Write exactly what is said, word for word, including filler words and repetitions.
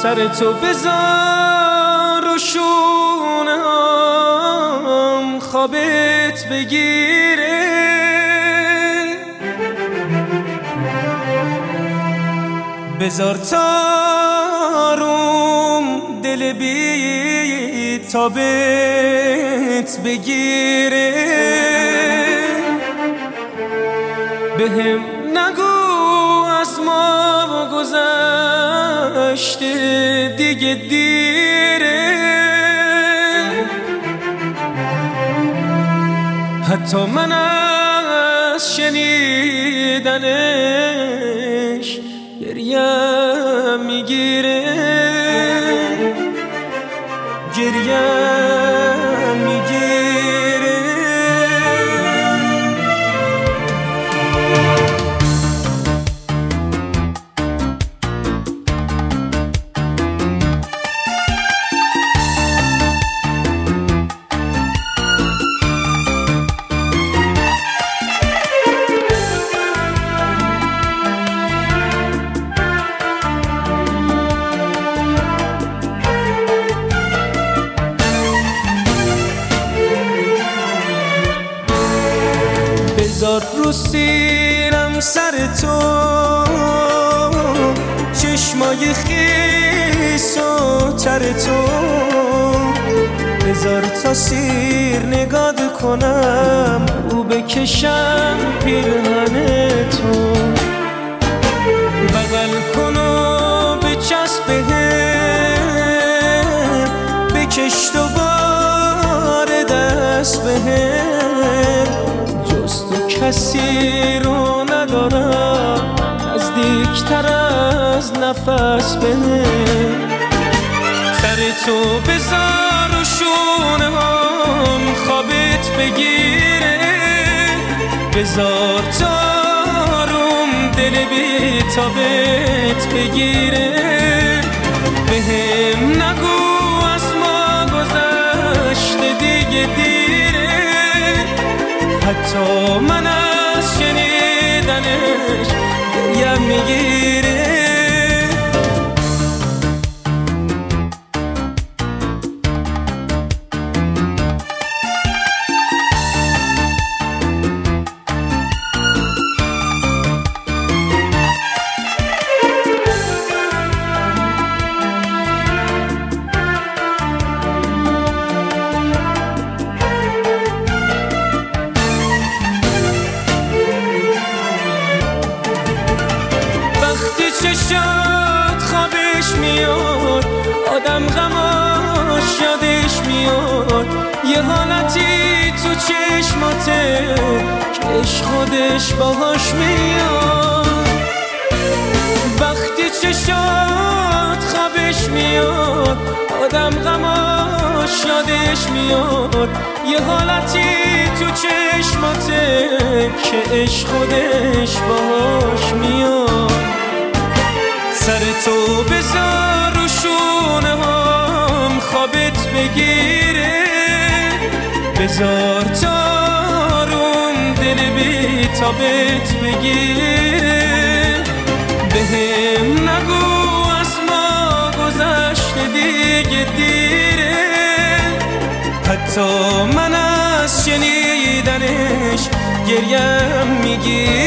سر تو بذار و شونم خوابت بگیره، بذار تاروم دل بی تابت بگیره، بهم نگو از ما گذشته دیگه دیره، حتی من از شنیدنش گریم میگیره، گریم میگیره. بذار رو سینم سر تو چشمای خیس و تر تو، بذار تا سیر نگاه کنم رو بکشم پیرهن تو، بغل کن و بچسب بهم، بکش دوباره دست بهم، جز تو کسی رو ندارم نزدیکتر از نفس بهم، سر تو بذار و شونه هم خوابت بگیره، بذار تاروم دل بی تابت بگیره، بهم نگو از ما گذشته دیگه دیره، حتی من از شنیدنش گریم میگیره. چشات خوابش میاد، آدم غماش یادش میاد، یه حالتی تو چشماته که عشق خودش باهاش میاد، وقتی چشات خوابش میاد، آدم غماش یادش میاد، یه حالتی تو چشماته که عشق خودش باهاش میاد، سر تو بذار رو شونه هم خوابت بگیره، بذار تاروم دل بی تابت بگیره، بهم نگو از ما گذشته دیگه دیره، حتی من از شنیدنش گریم میگیره.